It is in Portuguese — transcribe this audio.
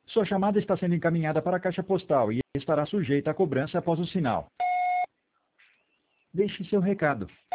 Sua chamada está sendo encaminhada para a caixa postal e estará sujeita a cobrança após o sinal. Deixe seu recado.